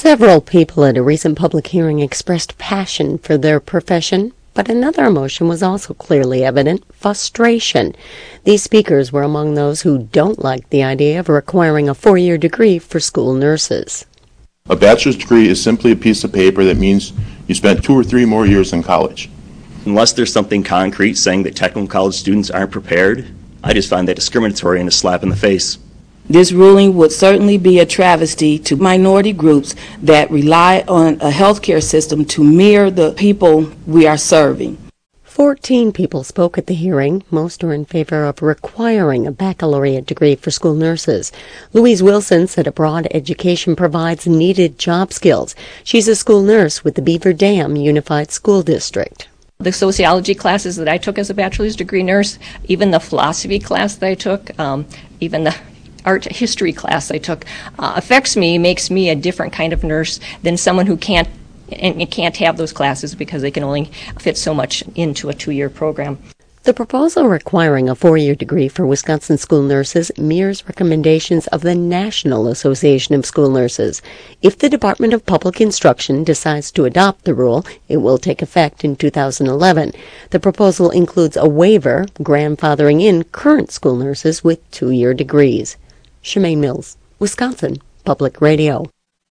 Several people at a recent public hearing expressed passion for their profession, but another emotion was also clearly evident: frustration. These speakers were among those who don't like the idea of requiring a 4-year degree for school nurses. A bachelor's degree is simply a piece of paper that means you spent 2 or 3 more years in college. Unless there's something concrete saying that technical college students aren't prepared, I just find that discriminatory and a slap in the face. This ruling would certainly be a travesty to minority groups that rely on a healthcare system to mirror the people we are serving. 14 people spoke at the hearing. Most are in favor of requiring a baccalaureate degree for school nurses. Louise Wilson said a broad education provides needed job skills. She's a school nurse with the Beaver Dam Unified School District. The sociology classes that I took as a bachelor's degree nurse, even the philosophy class that I took, even the art history class I took, affects me, makes me a different kind of nurse than someone who can't have those classes because they can only fit so much into a 2-year program. The proposal requiring a 4-year degree for Wisconsin school nurses mirrors recommendations of the National Association of School Nurses. If the Department of Public Instruction decides to adopt the rule, it will take effect in 2011. The proposal includes a waiver grandfathering in current school nurses with 2-year degrees. Shemaine Mills, Wisconsin Public Radio.